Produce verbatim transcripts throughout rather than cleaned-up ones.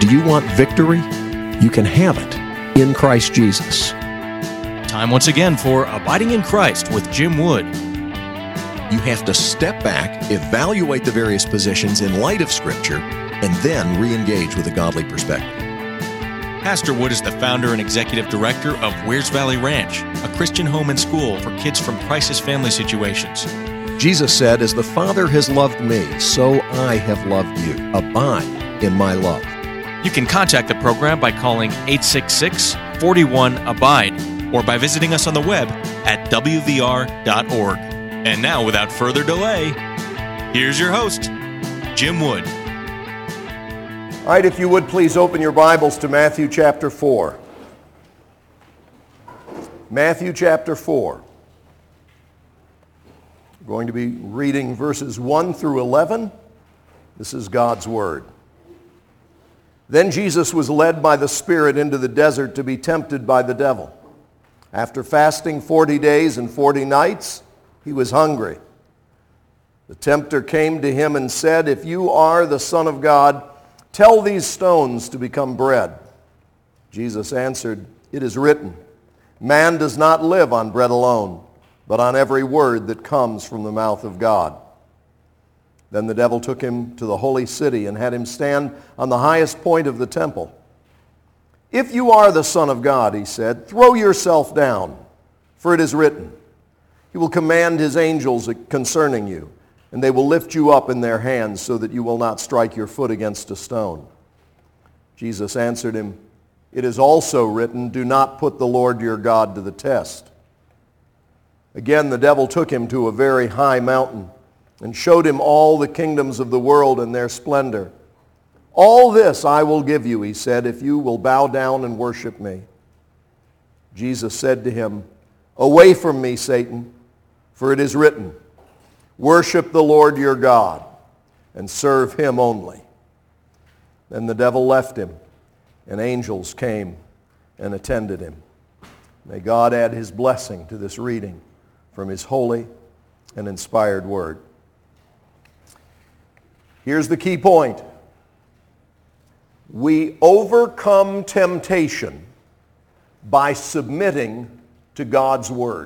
Do you want victory? You can have it in Christ Jesus. Time once again for Abiding in Christ with Jim Wood. You have to step back, evaluate the various positions in light of Scripture, and then re-engage with a godly perspective. Pastor Wood is the founder and executive director of Wears Valley Ranch, a Christian home and school for kids from crisis family situations. Jesus said, "As the Father has loved me, so I have loved you. Abide in my love." You can contact the program by calling eight six six, four one, ABIDE or by visiting us on the web at w v r dot org. And now, without further delay, here's your host, Jim Wood. All right, if you would please open your Bibles to Matthew chapter four. Matthew chapter four. We're going to be reading verses one through eleven. This is God's Word. Then Jesus was led by the Spirit into the desert to be tempted by the devil. After fasting forty days and forty nights, he was hungry. The tempter came to him and said, "If you are the Son of God, tell these stones to become bread." Jesus answered, "It is written, man does not live on bread alone, but on every word that comes from the mouth of God." Then the devil took him to the holy city and had him stand on the highest point of the temple. "If you are the Son of God," he said, "throw yourself down, for it is written, he will command his angels concerning you, and they will lift you up in their hands so that you will not strike your foot against a stone." Jesus answered him, "It is also written, do not put the Lord your God to the test." Again, the devil took him to a very high mountain and showed him all the kingdoms of the world and their splendor. "All this I will give you," he said, "if you will bow down and worship me." Jesus said to him, "Away from me, Satan, for it is written, worship the Lord your God and serve him only." Then the devil left him, and angels came and attended him. May God add his blessing to this reading from his holy and inspired word. Here's the key point. We overcome temptation by submitting to God's word.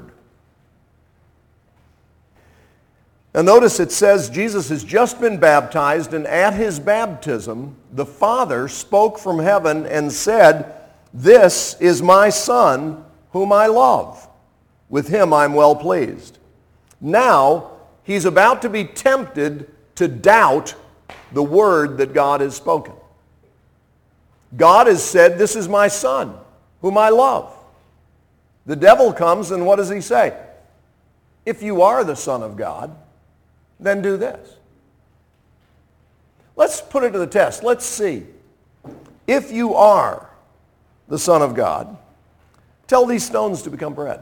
Now notice it says Jesus has just been baptized, and at his baptism, the Father spoke from heaven and said, "This is my Son, whom I love. With him I'm well pleased." Now, he's about to be tempted to doubt the word that God has spoken. God has said, "This is my Son, whom I love." The devil comes, and what does he say? "If you are the Son of God, then do this." Let's put it to the test. Let's see. If you are the Son of God, tell these stones to become bread.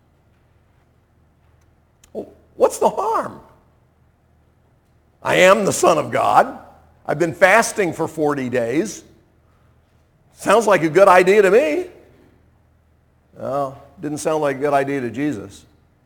What's the harm? I am the Son of God. I've been fasting for forty days. Sounds like a good idea to me. Well, didn't sound like a good idea to Jesus.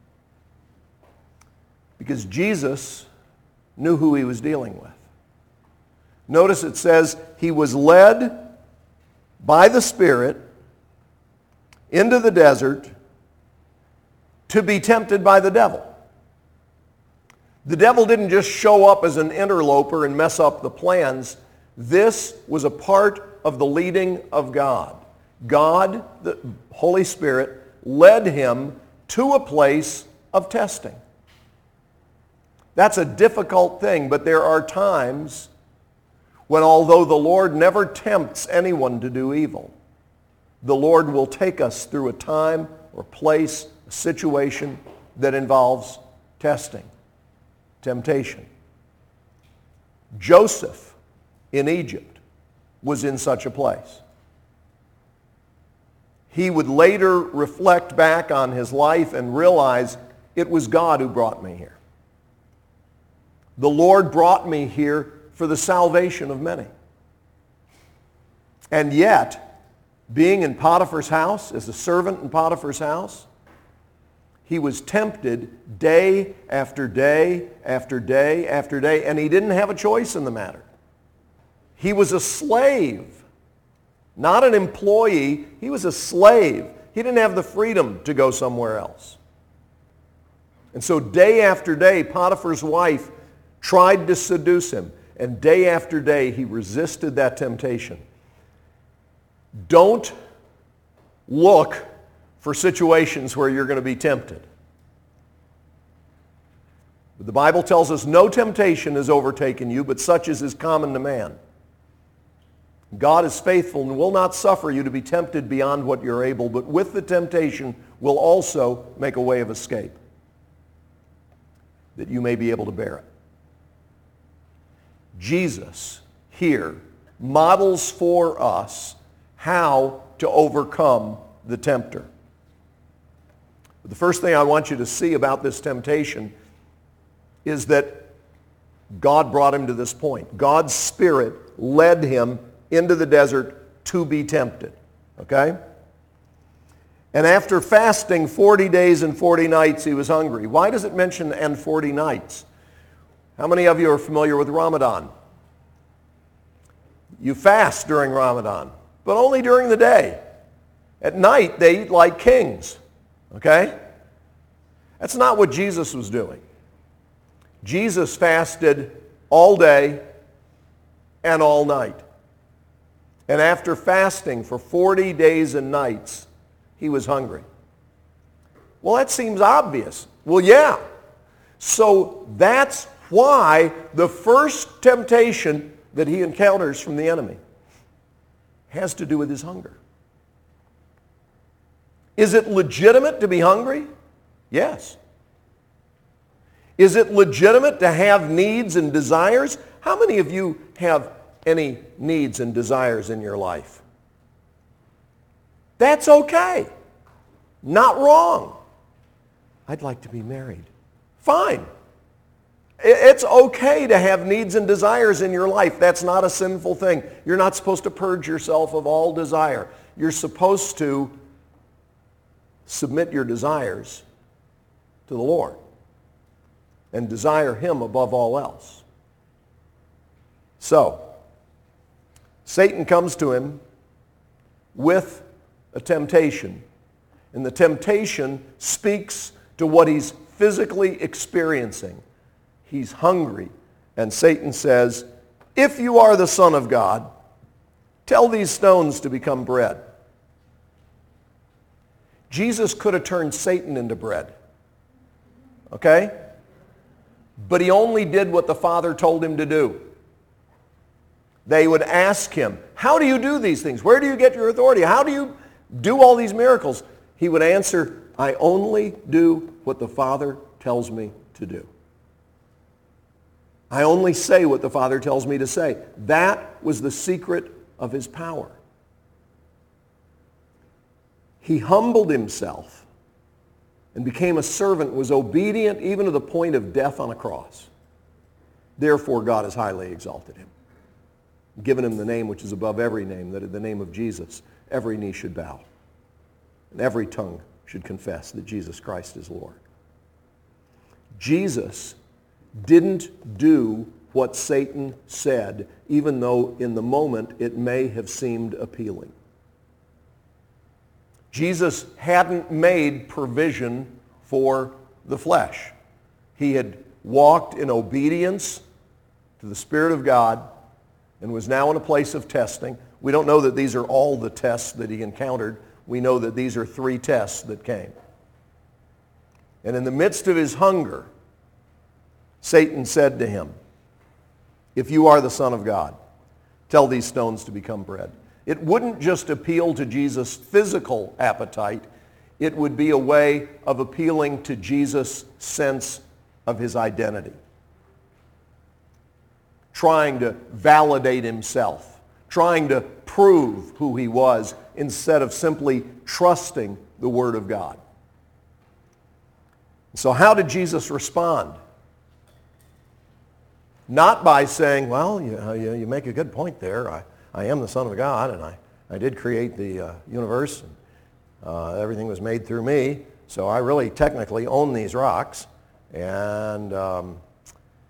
Because Jesus knew who he was dealing with. Notice it says he was led by the Spirit into the desert to be tempted by the devil. The devil didn't just show up as an interloper and mess up the plans. This was a part of the leading of God. God, the Holy Spirit, led him to a place of testing. That's a difficult thing, but there are times when, although the Lord never tempts anyone to do evil, the Lord will take us through a time or place, a situation that involves testing, temptation. Joseph in Egypt was in such a place. He would later reflect back on his life and realize it was God who brought me here. The Lord brought me here for the salvation of many. And yet, being in Potiphar's house, as a servant in Potiphar's house, he was tempted day after day after day after day, and he didn't have a choice in the matter. He was a slave not an employee. He was a slave. He didn't have the freedom to go somewhere else. And so day after day, Potiphar's wife tried to seduce him. And day after day, he resisted that temptation. Don't look for situations where you're going to be tempted. The Bible tells us no temptation has overtaken you, but such as is common to man. God is faithful and will not suffer you to be tempted beyond what you're able, but with the temptation will also make a way of escape, that you may be able to bear it. Jesus here models for us how to overcome the tempter. But the first thing I want you to see about this temptation is that God brought him to this point. God's Spirit led him into the desert to be tempted. Okay? And after fasting forty days and forty nights, he was hungry. Why does it mention and forty nights? How many of you are familiar with Ramadan? You fast during Ramadan, but only during the day. At night, they eat like kings. Okay? That's not what Jesus was doing. Jesus fasted all day and all night. And after fasting for forty days and nights, he was hungry. Well, that seems obvious. Well, yeah. So that's why the first temptation that he encounters from the enemy has to do with his hunger. Is it legitimate to be hungry? Yes. Is it legitimate to have needs and desires? How many of you have any needs and desires in your life? That's okay. Not wrong. I'd like to be married. Fine. It's okay to have needs and desires in your life. That's not a sinful thing. You're not supposed to purge yourself of all desire. You're supposed to submit your desires to the Lord and desire him above all else. So, Satan comes to him with a temptation, and the temptation speaks to what he's physically experiencing. He's hungry, and Satan says, if you are the Son of God, tell these stones to become bread. Jesus could have turned Satan into bread, okay? But he only did what the Father told him to do. They would ask him, how do you do these things? Where do you get your authority? How do you do all these miracles? He would answer, I only do what the Father tells me to do. I only say what the Father tells me to say. That was the secret of his power. He humbled himself and became a servant, was obedient even to the point of death on a cross. Therefore, God has highly exalted him, given him the name which is above every name, that at the name of Jesus every knee should bow and every tongue should confess that Jesus Christ is Lord. Jesus didn't do what Satan said, even though in the moment it may have seemed appealing. Jesus hadn't made provision for the flesh. He had walked in obedience to the Spirit of God and was now in a place of testing. We don't know that these are all the tests that he encountered. We know that these are three tests that came. And in the midst of his hunger, Satan said to him, if you are the Son of God, tell these stones to become bread. It wouldn't just appeal to Jesus' physical appetite. It would be a way of appealing to Jesus' sense of his identity. Trying to validate himself. Trying to prove who he was instead of simply trusting the Word of God. So how did Jesus respond? Not by saying, well, you, you, you make a good point there. I, I am the Son of God, and I, I did create the uh, universe, and uh, everything was made through me, so I really technically own these rocks. And um,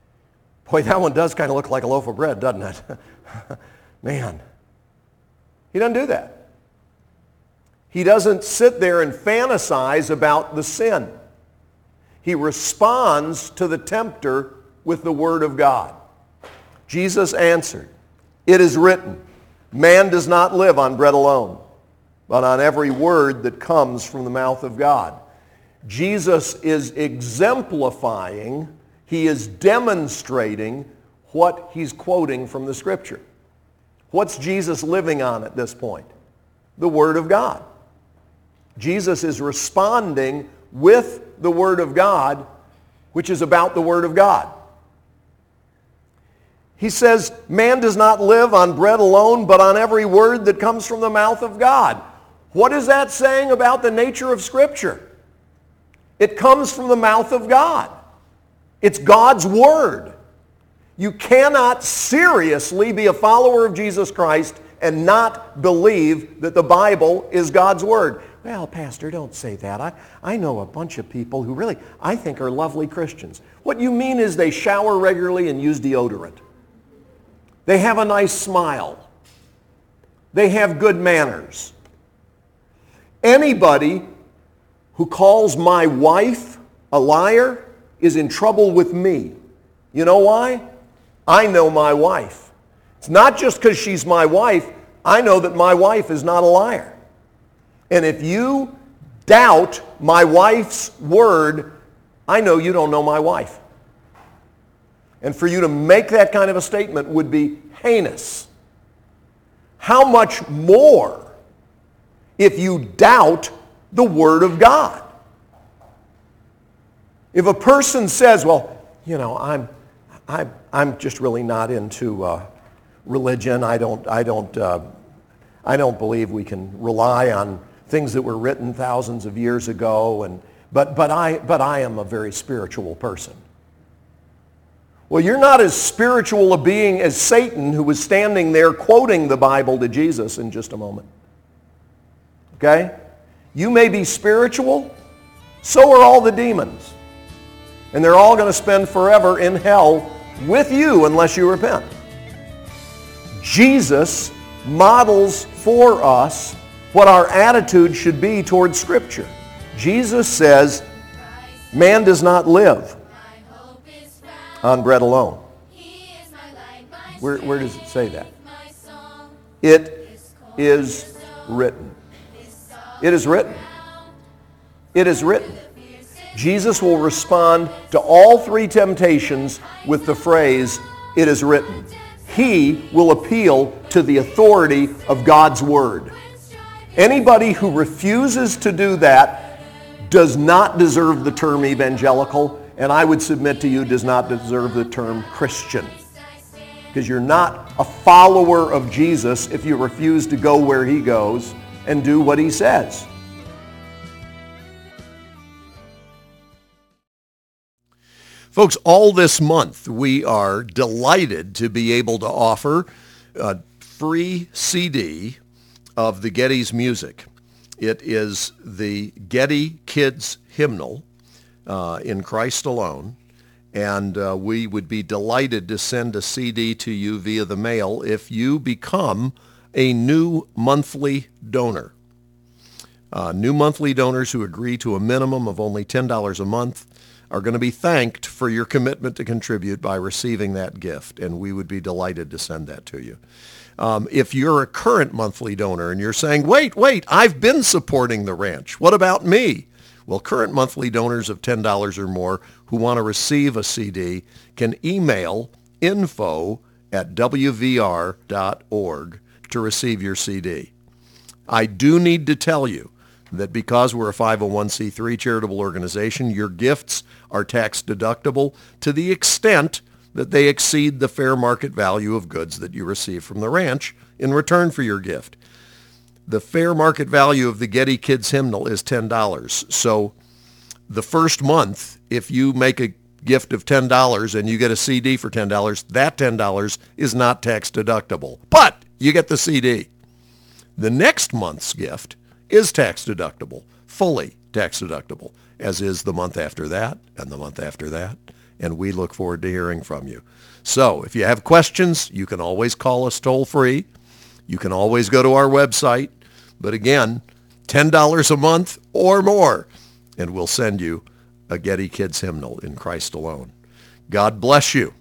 boy, that one does kind of look like a loaf of bread, doesn't it? Man. He doesn't do that. He doesn't sit there and fantasize about the sin. He responds to the tempter with the Word of God. Jesus answered, "It is written, man does not live on bread alone, but on every word that comes from the mouth of God." Jesus is exemplifying, he is demonstrating what he's quoting from the Scripture. What's Jesus living on at this point? The Word of God. Jesus is responding with the Word of God, which is about the Word of God. He says, man does not live on bread alone, but on every word that comes from the mouth of God. What is that saying about the nature of Scripture? It comes from the mouth of God. It's God's Word. You cannot seriously be a follower of Jesus Christ and not believe that the Bible is God's Word. Well, Pastor, don't say that. I, I know a bunch of people who really, I think, are lovely Christians. What you mean is they shower regularly and use deodorant. They have a nice smile. They have good manners. Anybody who calls my wife a liar is in trouble with me. You know why? I know my wife. It's not just because she's my wife. I know that my wife is not a liar. And if you doubt my wife's word, I know you don't know my wife. And for you to make that kind of a statement would be heinous. How much more if you doubt the Word of God? If a person says, well, you know, I'm, I'm, I'm just really not into uh, religion. I don't, I don't, uh, I don't believe we can rely on things that were written thousands of years ago. And but, but I, but I am a very spiritual person. Well, you're not as spiritual a being as Satan, who was standing there quoting the Bible to Jesus in just a moment. Okay? You may be spiritual, so are all the demons. And they're all going to spend forever in hell with you unless you repent. Jesus models for us what our attitude should be towards Scripture. Jesus says, man does not live on bread alone. Where, where does it say that? It is written. It is written. It is written. Jesus will respond to all three temptations with the phrase, it is written. He will appeal to the authority of God's Word. Anybody who refuses to do that does not deserve the term evangelical, and I would submit to you does not deserve the term Christian. Because you're not a follower of Jesus if you refuse to go where he goes and do what he says. Folks, all this month we are delighted to be able to offer a free C D of the Getty's music. It is the Getty Kids Hymnal, uh, In Christ Alone, and uh, we would be delighted to send a C D to you via the mail if you become a new monthly donor. Uh, new monthly donors who agree to a minimum of only ten dollars a month are going to be thanked for your commitment to contribute by receiving that gift, and we would be delighted to send that to you. Um, if you're a current monthly donor and you're saying, wait, wait, I've been supporting the ranch. What about me? Well, current monthly donors of ten dollars or more who want to receive a C D can email info at w v r dot org to receive your C D. I do need to tell you that because we're a five oh one c three charitable organization, your gifts are tax deductible to the extent that they exceed the fair market value of goods that you receive from the ranch in return for your gift. The fair market value of the Getty Kids Hymnal is ten dollars. So the first month, if you make a gift of ten dollars and you get a C D for ten dollars, that ten dollars is not tax deductible. But you get the C D. The next month's gift is tax deductible, fully tax deductible, as is the month after that and the month after that. And we look forward to hearing from you. So if you have questions, you can always call us toll free You can always go to our website, but again, ten dollars a month or more, and we'll send you a Getty Kids hymnal, In Christ Alone. God bless you.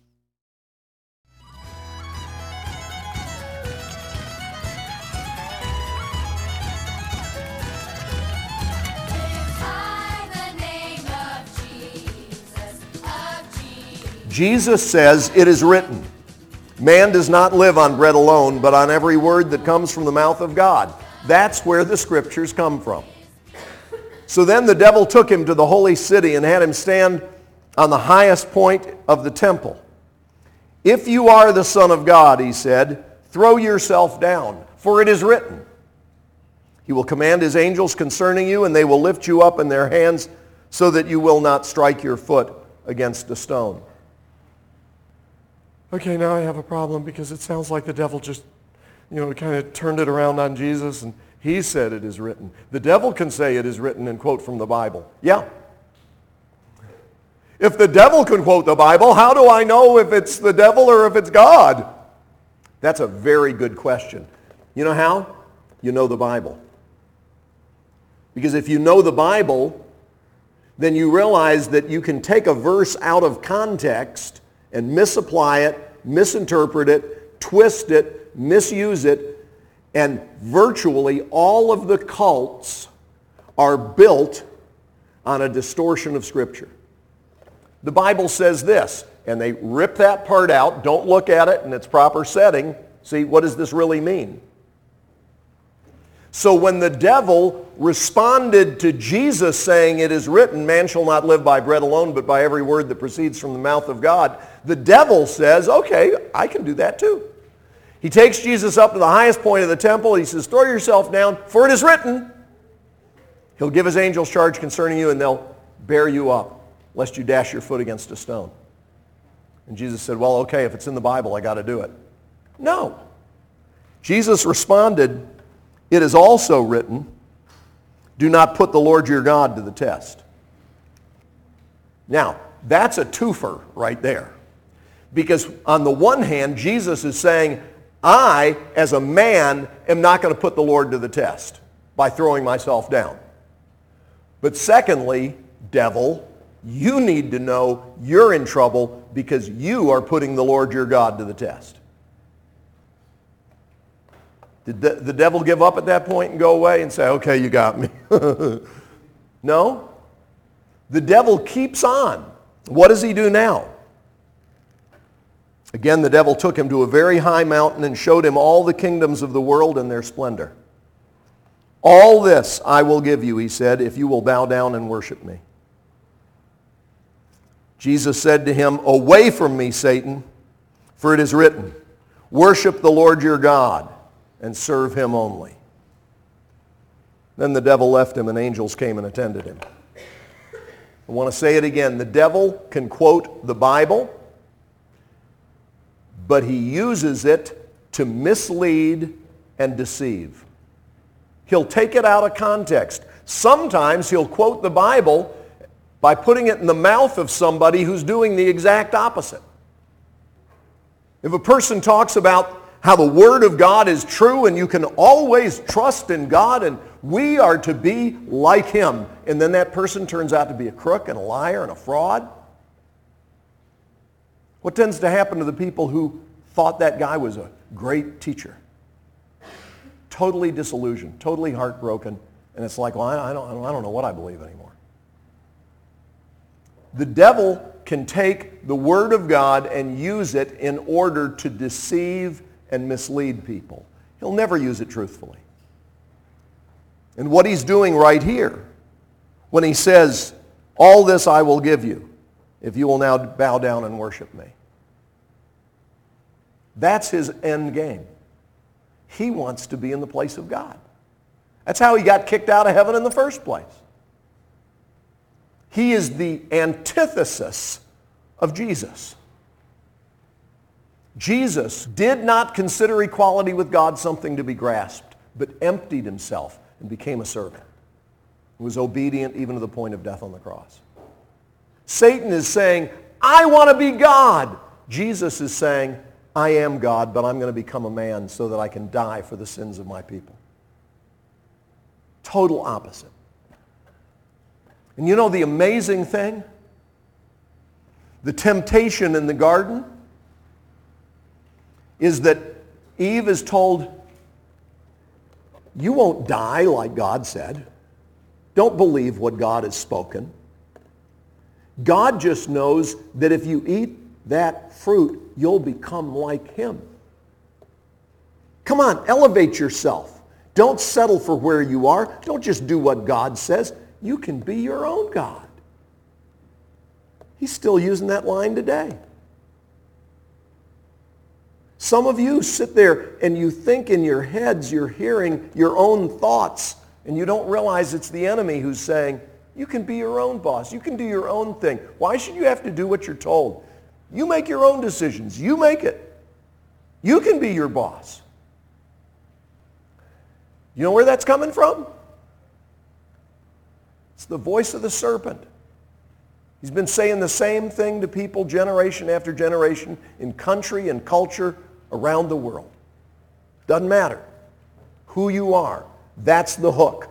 Jesus says, it is written, man does not live on bread alone, but on every word that comes from the mouth of God. That's where the scriptures come from. So then the devil took him to the holy city and had him stand on the highest point of the temple. If you are the Son of God, he said, throw yourself down, for it is written, he will command his angels concerning you, and they will lift you up in their hands so that you will not strike your foot against a stone. Okay, now I have a problem because it sounds like the devil just, you know, kind of turned it around on Jesus and he said it is written. The devil can say it is written and quote from the Bible. Yeah. If the devil can quote the Bible, how do I know if it's the devil or if it's God? That's a very good question. You know how? You know the Bible. Because if you know the Bible, then you realize that you can take a verse out of context and misapply it, misinterpret it, twist it, misuse it, and virtually all of the cults are built on a distortion of Scripture. The Bible says this, and they rip that part out, don't look at it in its proper setting. See, what does this really mean? So when the devil responded to Jesus saying, it is written, man shall not live by bread alone, but by every word that proceeds from the mouth of God, the devil says, okay, I can do that too. He takes Jesus up to the highest point of the temple. He says, throw yourself down, for it is written. He'll give his angels charge concerning you, and they'll bear you up, lest you dash your foot against a stone. And Jesus said, well, okay, if it's in the Bible, I got to do it. No. Jesus responded, it is also written, do not put the Lord your God to the test. Now, that's a twofer right there. Because on the one hand, Jesus is saying, I, as a man, am not going to put the Lord to the test by throwing myself down. But secondly, devil, you need to know you're in trouble because you are putting the Lord your God to the test. Did the, the devil give up at that point and go away and say, okay, you got me? No. The devil keeps on. What does he do now? Again, the devil took him to a very high mountain and showed him all the kingdoms of the world and their splendor. All this I will give you, he said, if you will bow down and worship me. Jesus said to him, away from me, Satan, for it is written, worship the Lord your God and serve him only. Then the devil left him and angels came and attended him. I want to say it again. The devil can quote the Bible, but he uses it to mislead and deceive. He'll take it out of context. Sometimes he'll quote the Bible by putting it in the mouth of somebody who's doing the exact opposite. If a person talks about how the Word of God is true and you can always trust in God and we are to be like Him, and then that person turns out to be a crook and a liar and a fraud, what tends to happen to the people who thought that guy was a great teacher? Totally disillusioned, totally heartbroken, and it's like, well, I don't, I don't know what I believe anymore. The devil can take the Word of God and use it in order to deceive and mislead people. He'll never use it truthfully. And what he's doing right here, when he says, all this I will give you, if you will now bow down and worship me. That's his end game. He wants to be in the place of God. That's how he got kicked out of heaven in the first place. He is the antithesis of Jesus. Jesus did not consider equality with God something to be grasped, but emptied himself and became a servant. He was obedient even to the point of death on the cross. Satan is saying, I want to be God. Jesus is saying, I am God, but I'm going to become a man so that I can die for the sins of my people. Total opposite. And you know the amazing thing? The temptation in the garden is that Eve is told, you won't die like God said. Don't believe what God has spoken. God just knows that if you eat that fruit, you'll become like him. Come on, elevate yourself. Don't settle for where you are. Don't just do what God says. You can be your own God. He's still using that line today. Some of you sit there and you think in your heads you're hearing your own thoughts, and you don't realize it's the enemy who's saying, you can be your own boss. You can do your own thing. Why should you have to do what you're told? You make your own decisions. You make it. You can be your boss. You know where that's coming from? It's the voice of the serpent. He's been saying the same thing to people generation after generation in country and culture around the world. Doesn't matter who you are. That's the hook.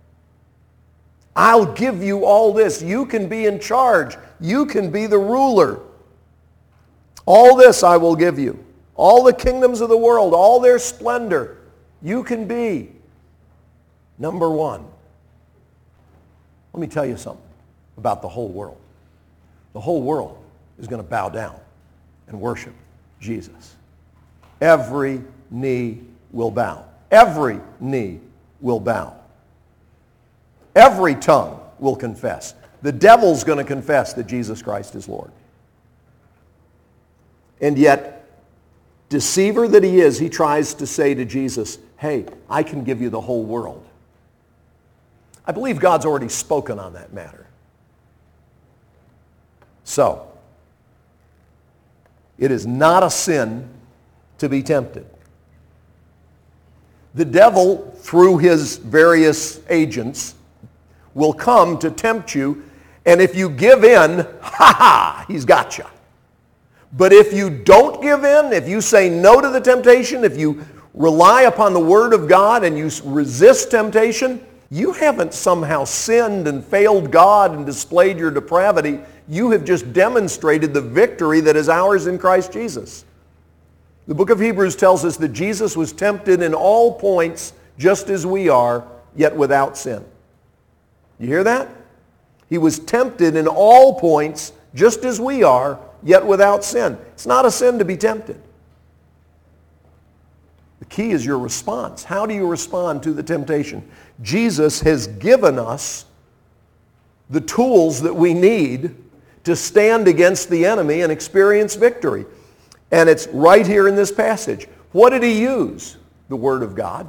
I'll give you all this. You can be in charge. You can be the ruler. All this I will give you. All the kingdoms of the world, all their splendor. You can be number one. Let me tell you something about the whole world. The whole world is going to bow down and worship Jesus. Every knee will bow. Every knee will bow. Every tongue will confess. The devil's going to confess that Jesus Christ is Lord. And yet, deceiver that he is, he tries to say to Jesus, hey, I can give you the whole world. I believe God's already spoken on that matter. So, it is not a sin to be tempted. The devil, through his various agents, will come to tempt you, and if you give in, ha ha, he's got you. But if you don't give in, if you say no to the temptation, if you rely upon the Word of God and you resist temptation, you haven't somehow sinned and failed God and displayed your depravity. You have just demonstrated the victory that is ours in Christ Jesus. The book of Hebrews tells us that Jesus was tempted in all points just as we are, yet without sin. You hear that? He was tempted in all points just as we are, yet without sin. It's not a sin to be tempted. The key is your response. How do you respond to the temptation? Jesus has given us the tools that we need to stand against the enemy and experience victory. And it's right here in this passage. What did he use? The Word of God.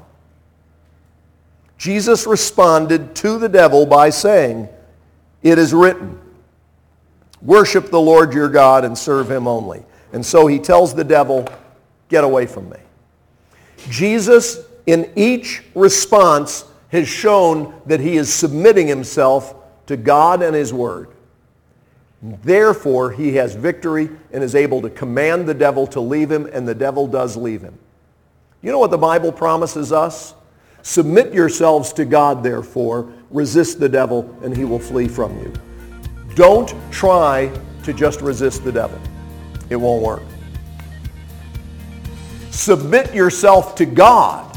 Jesus responded to the devil by saying, it is written, worship the Lord your God and serve him only. And so he tells the devil, get away from me. Jesus, in each response, has shown that he is submitting himself to God and his Word. Therefore, he has victory and is able to command the devil to leave him, and the devil does leave him. You know what the Bible promises us? Submit yourselves to God, therefore. Resist the devil, and he will flee from you. Don't try to just resist the devil. It won't work. Submit yourself to God.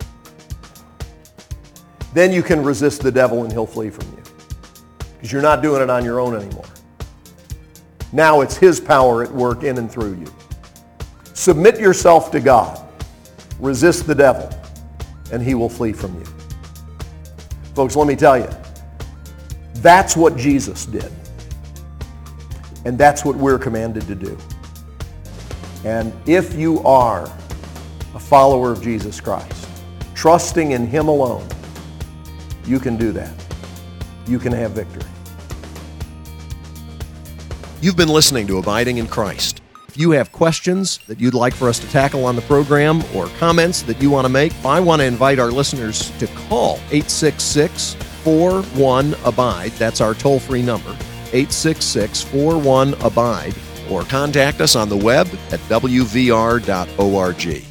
Then you can resist the devil and he'll flee from you. Because you're not doing it on your own anymore. Now it's his power at work in and through you. Submit yourself to God. Resist the devil, and he will flee from you. Folks, let me tell you, that's what Jesus did. And that's what we're commanded to do. And if you are a follower of Jesus Christ, trusting in him alone, you can do that. You can have victory. You've been listening to Abiding in Christ. If you have questions that you'd like for us to tackle on the program or comments that you want to make, I want to invite our listeners to call eight six six, four one, ABIDE. That's our toll-free number, eight six six, four one, ABIDE. or contact us on the web at w v r dot org.